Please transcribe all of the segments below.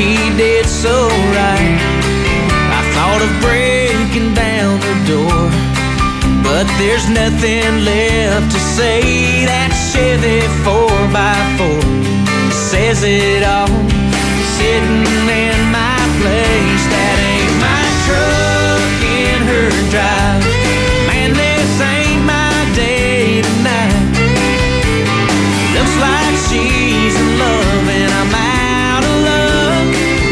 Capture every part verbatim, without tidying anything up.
he did so right. I thought of breaking down the door, but there's nothing left to say. That Chevy four by four says it all, sitting in my place. That ain't my truck in her drive. Man, this ain't my day tonight. Looks like she's in love and I'm out of luck.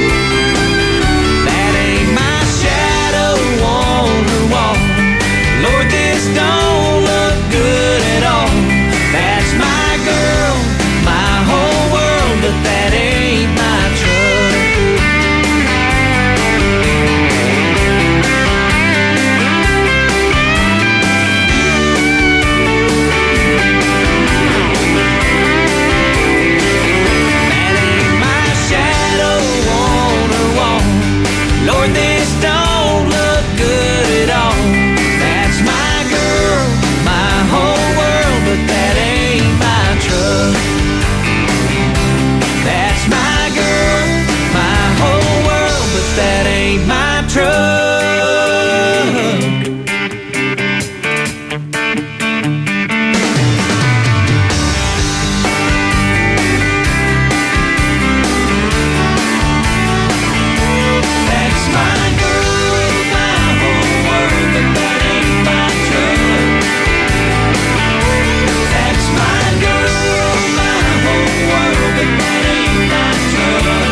That ain't my shadow on her wall. Lord, this don't look good at all. That's my girl, my whole world, but that ain't my truck. That ain't my shadow on her wall. Lord, this don't look good at all. That's my girl, my whole world, but that ain't my truck. That's my girl, my whole world, but that ain't my truck. That's my girl, my whole world, but that ain't my truck. That's my girl, my whole world, but that ain't my truck.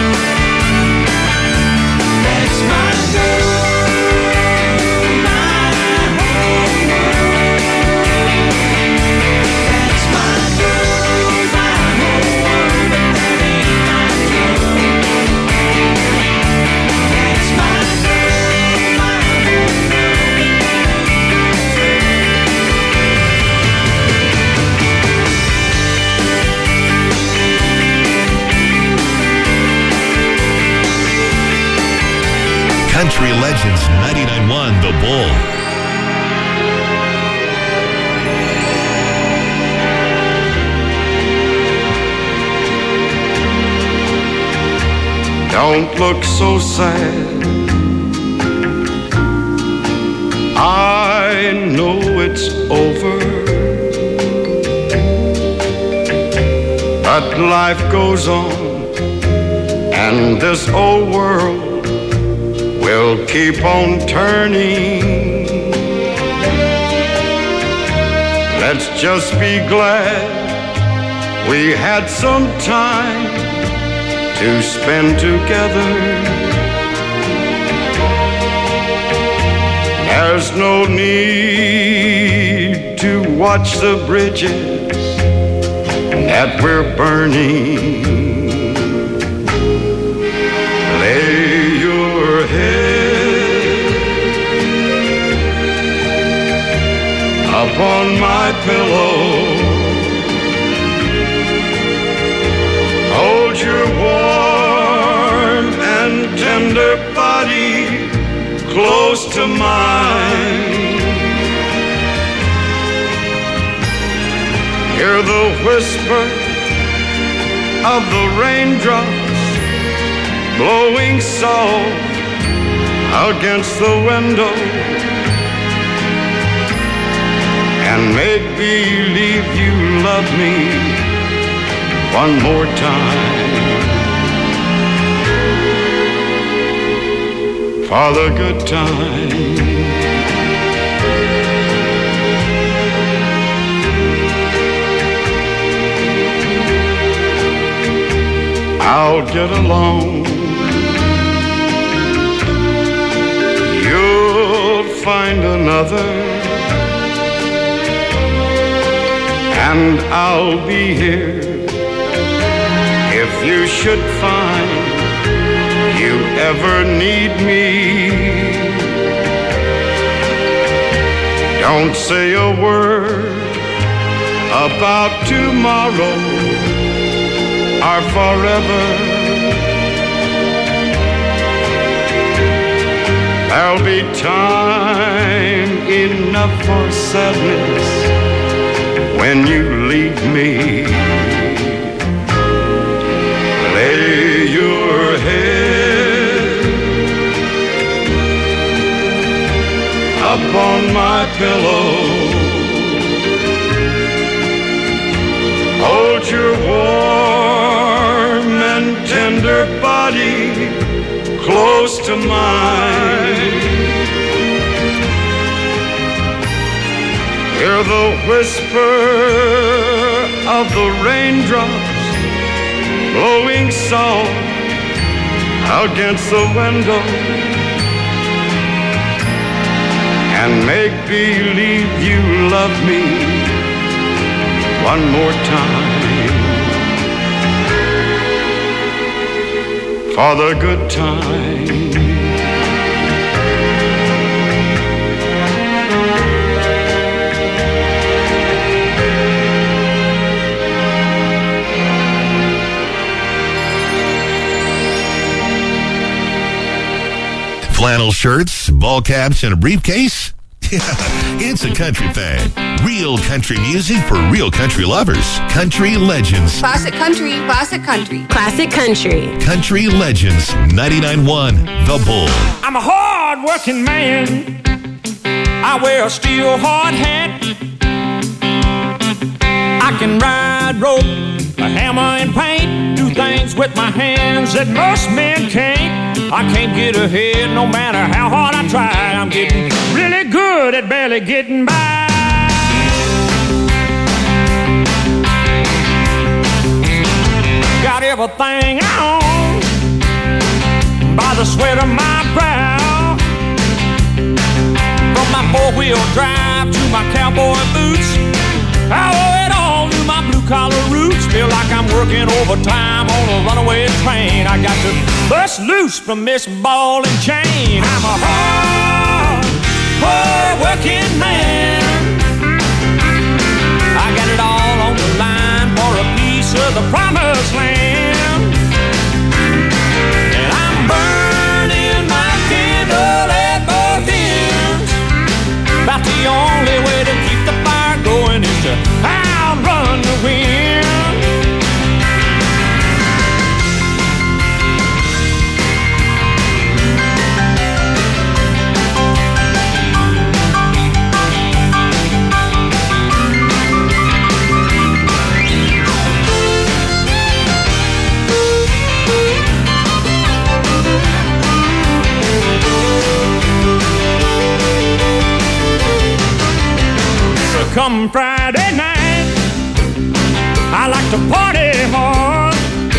That's my girl, my whole world. That's my girl, my whole world, but that ain't my truck. That's my girl, my whole world, but that Country Legends ninety-nine point one The Bull. Don't look so sad. I know it's over, but life goes on, and this old world will keep on turning. Let's just be glad we had some time to spend together. There's no need to watch the bridges that we're burning. Lay your head upon my pillow. Hold your warm and tender body close to mine. Hear the whisper of the raindrops blowing soft against the window, and make believe you love me one more time. For the good time. I'll get along. You'll find another, and I'll be here if you should find you ever need me. Don't say a word about tomorrow or forever. There'll be time enough for sadness when you leave me. Lay your head to mine. Hear the whisper of the raindrops blowing soft against the window, and make believe you love me one more time for the good time. Flannel shirts, ball caps, and a briefcase? Yeah, it's a country thing. Real country music for real country lovers. Country Legends. Classic country, classic country. Classic country. Country Legends, ninety-nine point one, The Bull. I'm a hard-working man. I wear a steel hard hat. I can ride rope, a hammer and paint, do things with my hands that most men can't. I can't get ahead no matter how hard I try. I'm getting really good at barely getting by. Got everything I own by the sweat of my brow. From my four-wheel drive to my cowboy boots, I owe it all to my blue-collar roots. Feel like I'm working overtime on a runaway train. I got to bust loose from this ball and chain. I'm a hard, hard-working man. I got it all on the line for a piece of the promised land. And I'm burning my candle at both ends. About the only way to keep the fire going is to outrun the wind. Come Friday night, I like to party hard.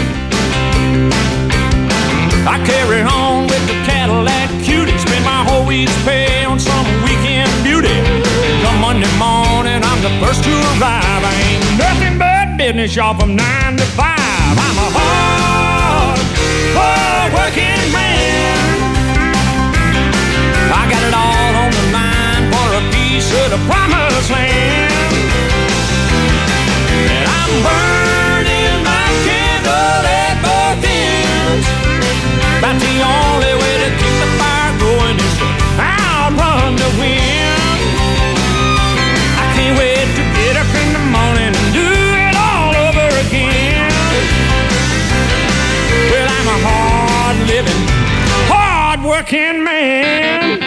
I carry on with the Cadillac cutie, spend my whole week's pay on some weekend beauty. Come Monday morning, I'm the first to arrive. I ain't nothing but business, y'all, from nine to five. I'm a hard, hard-working man. I got it all on the line for a piece of the promised land. And I'm burning my candle at both ends. About the only way to keep the fire going is to outrun the wind. I can't wait to get up in the morning and do it all over again. Well, I'm a hard-living, hard-working man.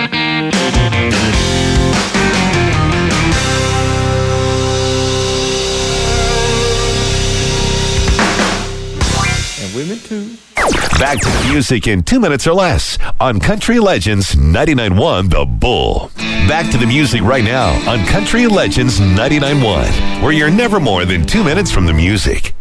Women too. Back to the music in two minutes or less on Country Legends ninety-nine point one The Bull. Back to the music right now on Country Legends ninety-nine point one, where you're never more than two minutes from the music.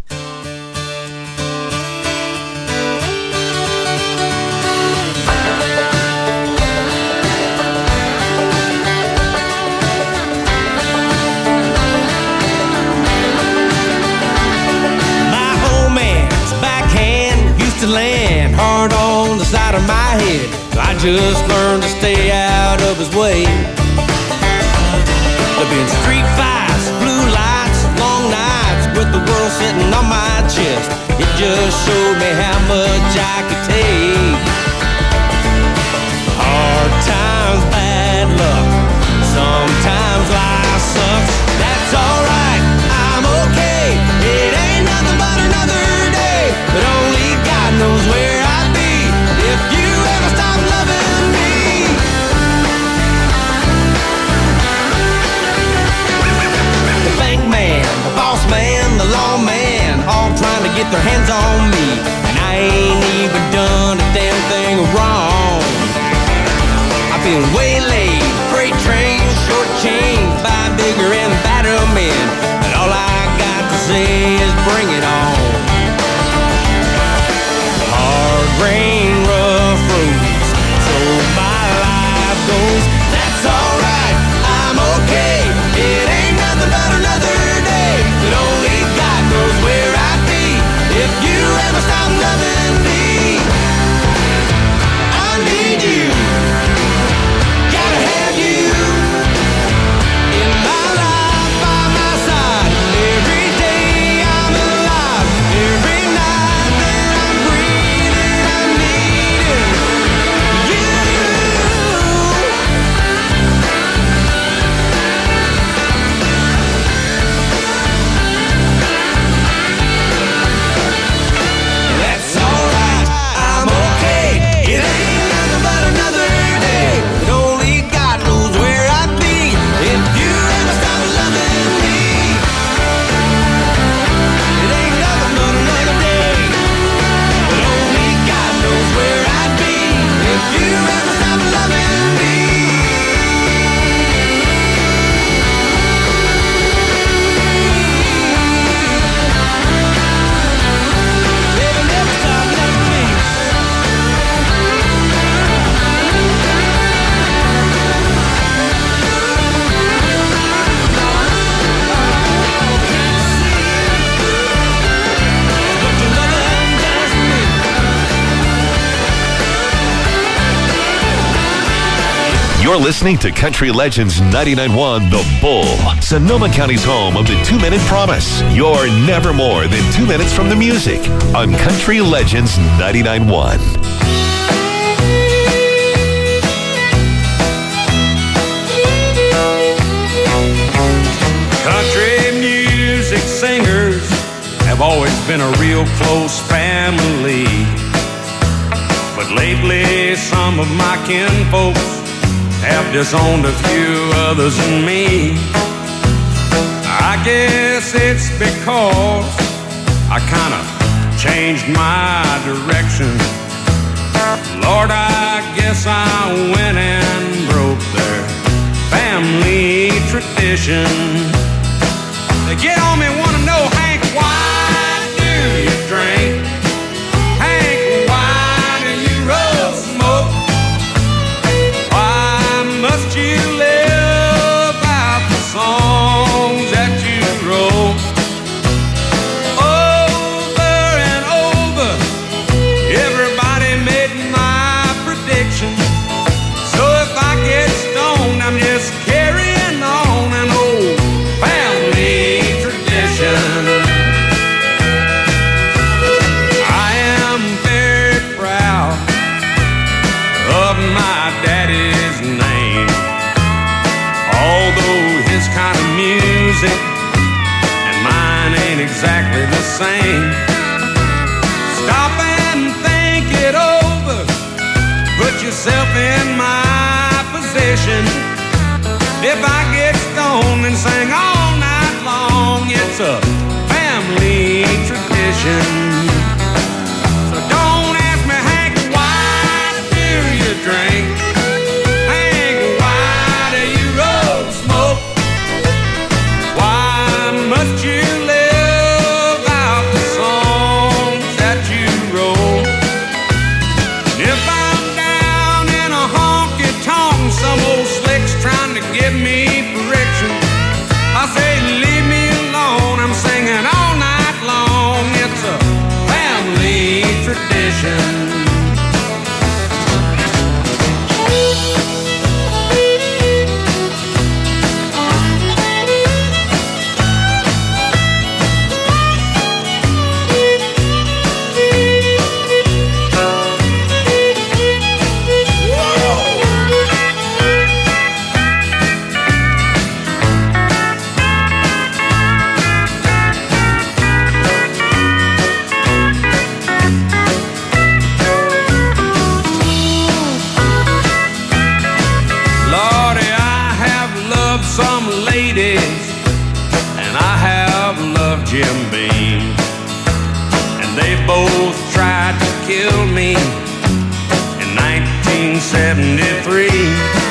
Land hard on the side of my head, so I just learned to stay out of his way. There've been street fights, blue lights, long nights with the world sitting on my chest. It just showed me how much I could take. Hard times, bad luck, sometimes life sucks. That's alright, I'm okay. It ain't nothing but another day, but only God knows where I'd be if you ever stop loving me. The bank man, the boss man, the lawman, all trying to get their hands on me, and I ain't even done a damn thing wrong. been waylaid, freight trains, short chains by bigger and badder men. But all I got to say is bring it on. Hard rain, rough roads, so my life goes. That's alright, I'm okay. It ain't nothing but another day. But only God knows where I'd be if you ever stop loving me. I need you, gotta have you in my life, by my side. Every day I'm alive, every night that I'm breathing, I'm needing you. That's alright, I'm okay. It ain't nothing but another day. But only God knows where I'd be if you ever stop loving me. It ain't nothing but another day. But only God knows where I'd be if you ever stop loving me. Baby, never stop loving me. You're listening to Country Legends ninety-nine point one The Bull, Sonoma County's home of the two-minute promise. You're never more than two minutes from the music on Country Legends ninety-nine point one. Country music singers have always been a real close family. But lately some of my kinfolks have disowned a few others than me. I guess it's because I kind of changed my direction. Lord, I guess I went and broke their family tradition. They get on me, wanna know, Hank, why do you drink? Hank, why do you roll smoke? Why must you live out the songs that you wrote? Over and over, everybody made my prediction. So if I get stoned, I'm just carrying on an old family tradition. I am very proud of my daddy's name, although his kind of music and mine ain't exactly the same. Stop and think it over, put yourself in my position. If I get stoned and sing all night long, it's a family tradition. So don't ask me, Hank, why do you drink? Hank, why do you roll smoke? Why must you live out the songs that you wrote? If I'm down in a honky-tonk, some old slick's trying to give me friction, I say, leave me alone, I'm singing all night long. It's a family tradition. Lordy, I have loved some ladies, and I have loved Jim Beam, and they both tried to kill me in nineteen seventy-three.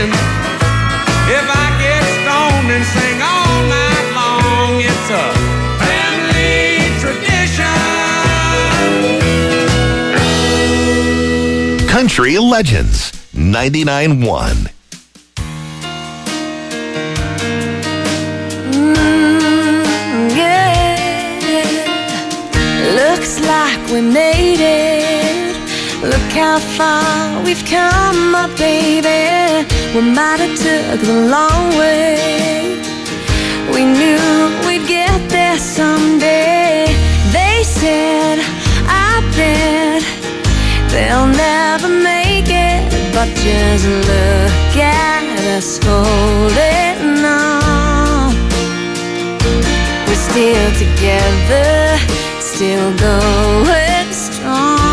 tradition. If I get stoned and sing all night long, it's a family tradition. Country Legends ninety-nine point one. Mm, yeah. Looks like we made it. Look how far we've come, my baby. We might have took the long way. We knew we'd get there someday. They said, I bet they'll never make it, but just look at us holding on. We're still together, still going strong.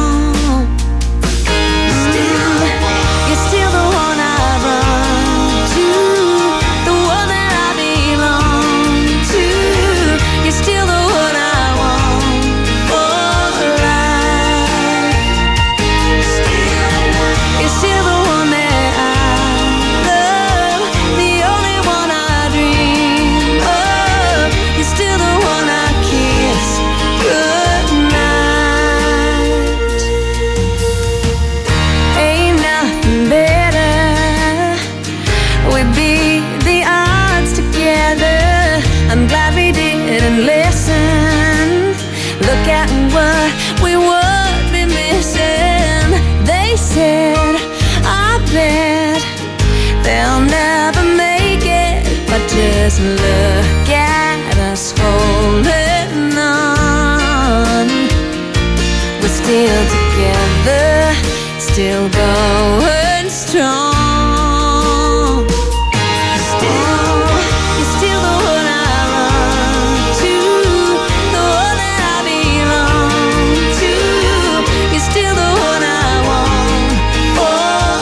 Just look at us holding on. We're still together, still going strong. Still, you're still the one I run to, the one that I belong to. You're still the one I want for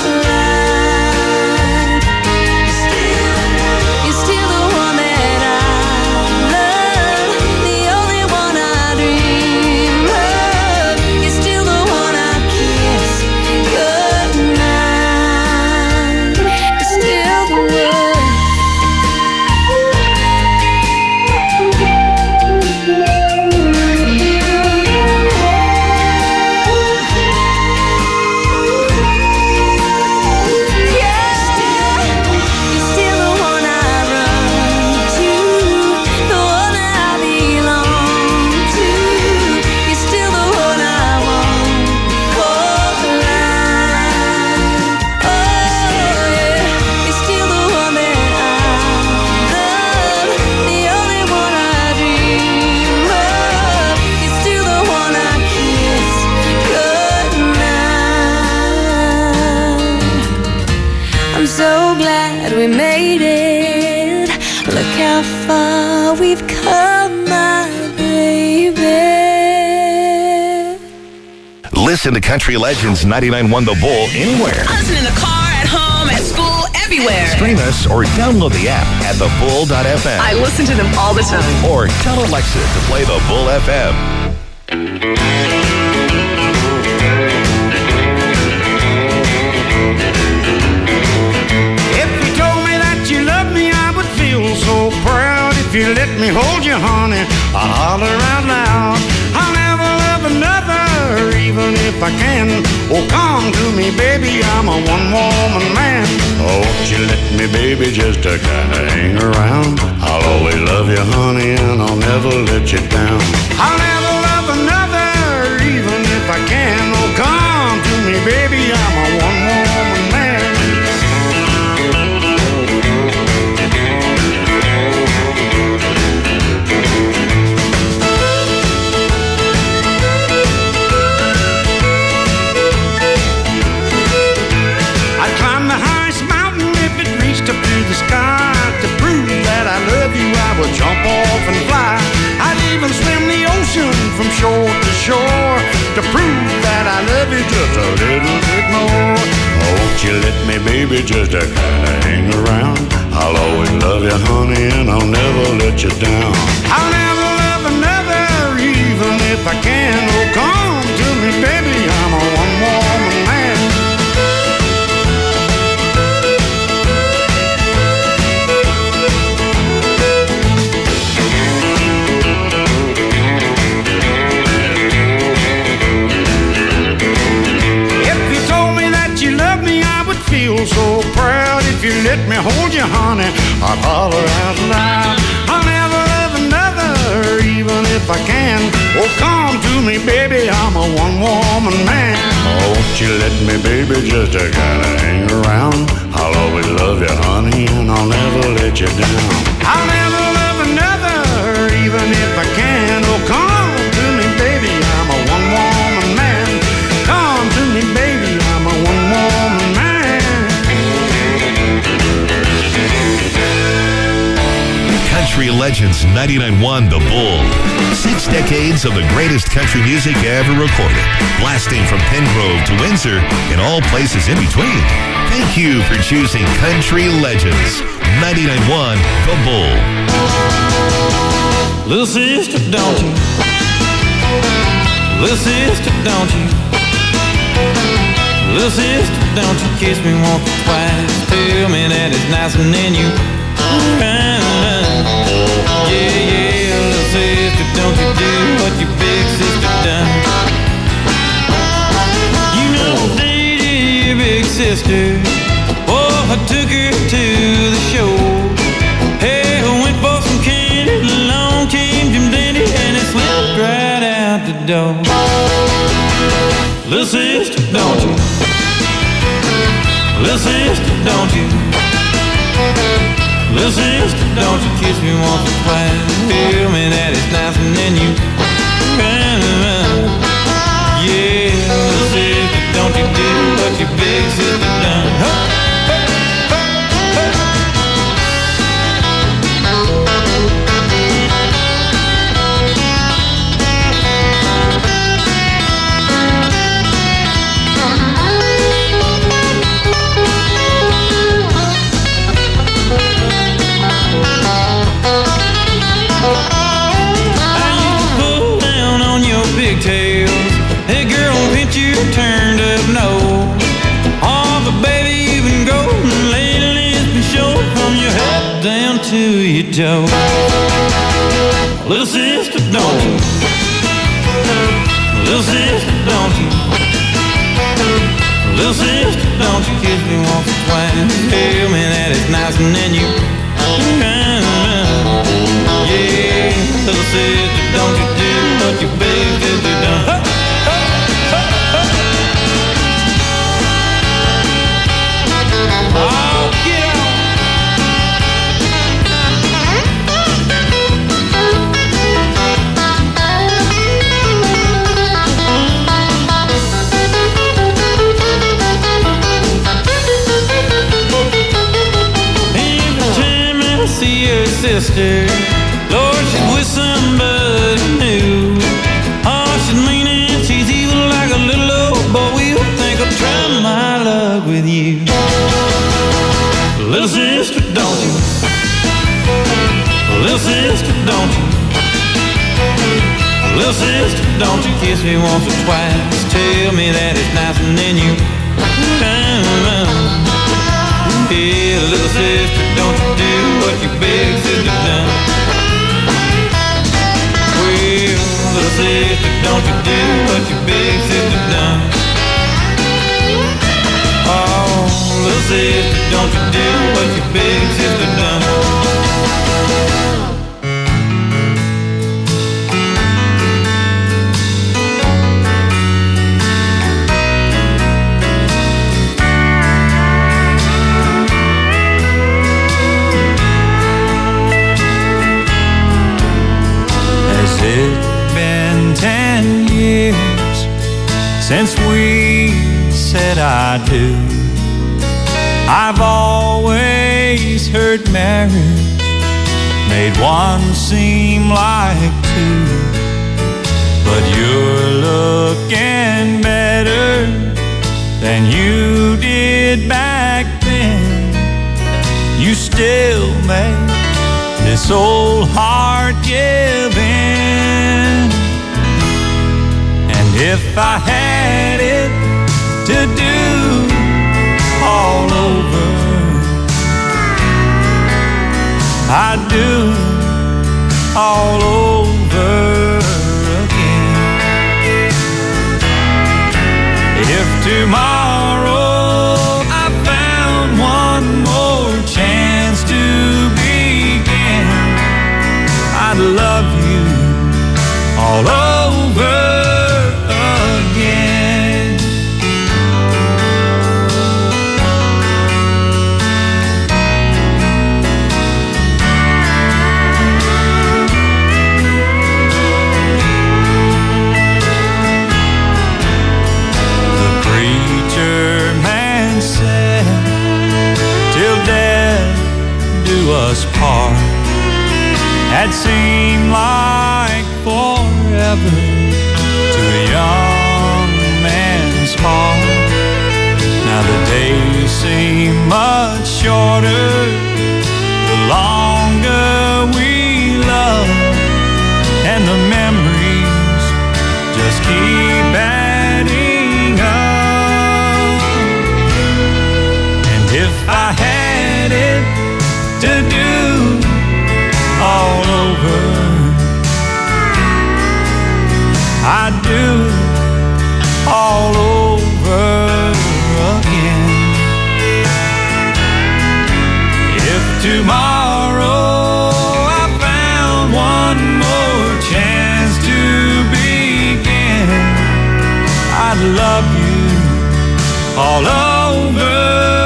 life. Still, you're still the one that I love, the only one I dream of. You're still the one I kiss goodnight. You're still the one. I'm so glad we made it. Look how far we've come, my baby. Listen to Country Legends ninety-nine point one The Bull anywhere. Listen in the car, at home, at school, everywhere. Stream us or download the app at the bull dot f m. I listen to them all the time. Or tell Alexa to play the Bull F M. If you told me that you loved me, I would feel so proud. If you let me hold you, honey, I'll holler out loud. I'll never love another, even if I can. Oh, come to me, baby, I'm a one-woman man. Oh, won't you let me, baby, just to kind of hang around. I'll always love you, honey, and I'll never let you down. I'll never love another, even if I can. Oh, come to me, baby, I'm a one-woman man. I'd climb the highest mountain if it reached up to the sky. To prove that I love you, I would jump off and fly. I'd even swim the ocean from shore to shore to prove that I love you just a little bit more. Oh, won't you let me, baby, just to kind of hang around. I'll always love you, honey, and I'll never let you down. I'll never love another, even if I can. Oh, come to me, baby, I'm a one-woman man. feel so proud if you let me hold you, honey. I'd holler out loud. I'll never love another, even if I can. Oh, come to me, baby, I'm a one-woman man. Oh, won't you let me, baby, just to kind of hang around. I'll always love you, honey, and I'll never let you down. I'll never love another, even if I can. Oh, come to me, baby, I'm a one-woman man. Come to me, baby, I'm a one-woman man. Country Legends ninety-nine point one The Bull. Six decades of the greatest country music ever recorded, blasting from Pengrove to Windsor and all places in between. Thank you for choosing Country Legends ninety-nine point one The Bull. Little sister, don't you? Little sister, don't you? Little sister, don't you kiss me once or twice? Tell me that it's nice and then you yeah, yeah, little sister, don't you do what your big sister done. You know, dated your big sister. Oh, I took her to the show. Hey, I went for some candy. Along came Jim Dandy, and it slipped right out the door. Little sister, don't you? Little sister, don't you? Little sister, don't you kiss me once or twice? Tell me that it's nice and then you yeah, little sister, don't you do what your big sister done. Pigtails, hey girl, pinch your turned up nose. Oh, but baby, you've been golden lately. It's been showing from your head down to your toe. Little sister, don't you? Little sister, don't you? Little sister, don't you kiss me once or twice? Tell me that it's nice and then you yeah, little sister, don't you do what your big sister done. Oh, get on. Every time I see your sister, Lord, she's with somebody new. Oh, she's mean and she's evil like a little old boy. We'll think I'll try my luck with you. Little sister, don't you? Little sister, don't you? Little sister, don't you kiss me once or twice? Tell me that it's nice and then you yeah, little sister, don't you do what your big sister done. Little sister, don't you do what your big sister done. Oh, little sister, don't you do what your big sister done. Has it been ten years since we said I do? I've always heard marriage made one seem like two, but you're looking better than you did back then. You still make this old heart give in. And if I had it to do all over, I'd do it all over again. If tomorrow I found said, till death do us part, had seemed like forever to a young man's heart. Now the days seem much shorter the longer we love, and the memories just keep adding up. And if I had it to do all over, I'd do it all over again. If tomorrow I found one more chance to begin, I'd love you all over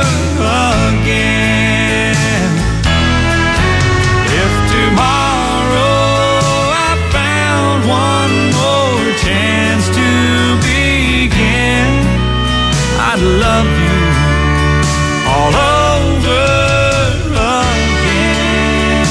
again. If tomorrow I found one more chance to begin, I'd love you all over again.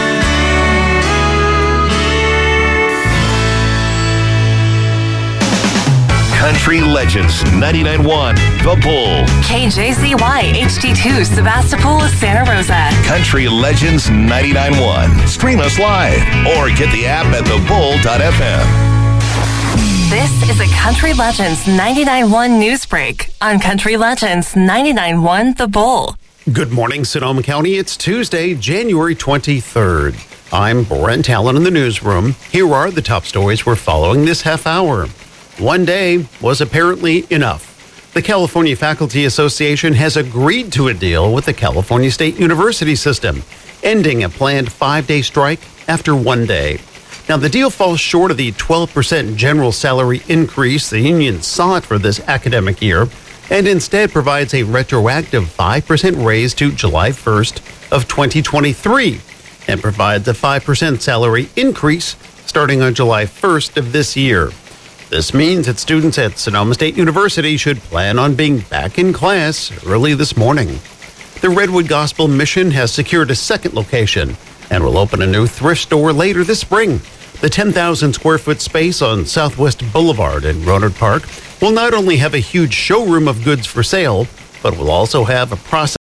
Country Legends ninety-nine point one, The Bull. K J Z Y H D two, Sebastopol, Santa Rosa. Country Legends ninety-nine point one. Stream us live or get the app at the bull dot f m. This is a Country Legends ninety-nine point one news break on Country Legends ninety-nine point one The Bull. Good morning, Sonoma County. It's Tuesday, January twenty-third. I'm Brent Allen in the newsroom. Here are the top stories we're following this half hour. One day was apparently enough. The California Faculty Association has agreed to a deal with the California State University system, ending a planned five-day strike after one day. Now, the deal falls short of the twelve percent general salary increase the union sought for this academic year, and instead provides a retroactive five percent raise to July first of twenty twenty-three, and provides a five percent salary increase starting on July first of this year. This means that students at Sonoma State University should plan on being back in class early this morning. The Redwood Gospel Mission has secured a second location and will open a new thrift store later this spring. The ten thousand square foot space on Southwest Boulevard in Rohnert Park will not only have a huge showroom of goods for sale, but will also have a process